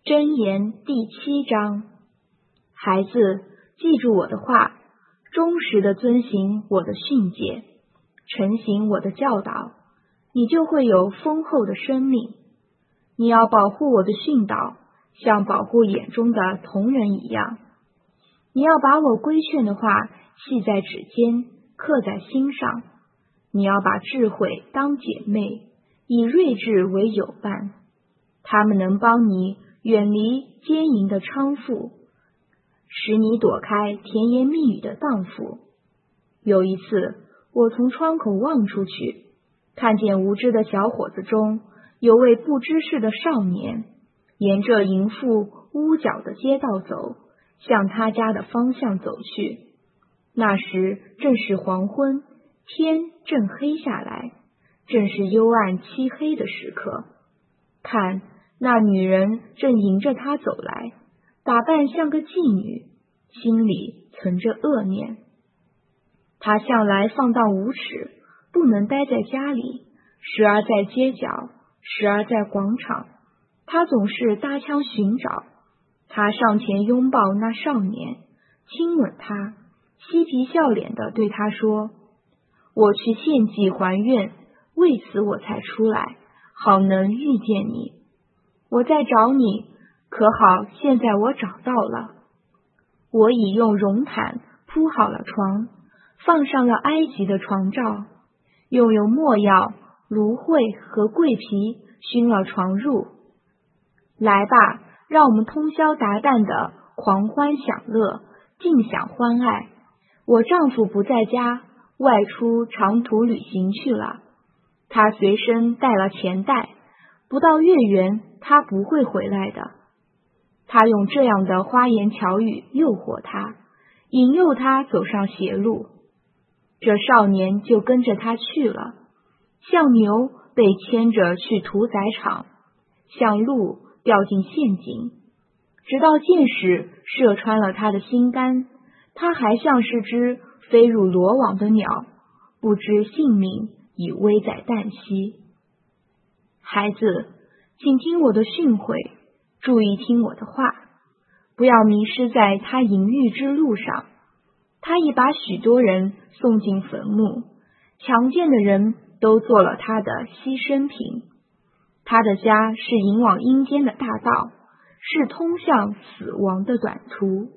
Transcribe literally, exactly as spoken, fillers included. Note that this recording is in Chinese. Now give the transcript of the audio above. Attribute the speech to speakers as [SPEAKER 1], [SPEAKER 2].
[SPEAKER 1] 箴言第七章。孩子，记住我的话，忠实地遵行我的训诫，承行我的教导，你就会有丰厚的生命。你要保护我的训导，像保护眼中的瞳人一样。你要把我规劝的话系在指尖，刻在心上。你要把智慧当姐妹，以睿智为友伴。他们能帮你远离奸淫的娼妇，使你躲开甜言蜜语的荡妇。有一次，我从窗口望出去，看见无知的小伙子中有位不知事的少年，沿着淫妇屋角的街道走，向他家的方向走去。那时正是黄昏，天正黑下来，正是幽暗漆黑的时刻。看，那女人正迎着他走来，打扮像个妓女，心里存着恶念。她向来放荡无耻，不能待在家里，时而在街角，时而在广场。她总是搭腔寻找。她上前拥抱那少年，亲吻他，嬉皮笑脸地对他说：我去献祭还愿，为此我才出来，好能遇见你。我在找你，可好，现在我找到了。我已用绒毯铺好了床，放上了埃及的床罩，又用没药、芦荟和桂皮熏了床褥。来吧，让我们通宵达旦的狂欢享乐，尽享欢爱。我丈夫不在家，外出长途旅行去了。他随身带了钱袋，不到月圆，他不会回来的。他用这样的花言巧语诱惑他，引诱他走上邪路。这少年就跟着他去了，像牛被牵着去屠宰场，像鹿掉进陷阱，直到箭矢射穿了他的心肝。他还像是只飞入罗网的鸟，不知性命已危在旦夕。孩子，请听我的训诲，注意听我的话，不要迷失在他淫欲之路上。他已把许多人送进坟墓，强健的人都做了他的牺牲品。他的家是引往阴间的大道，是通向死亡的短途。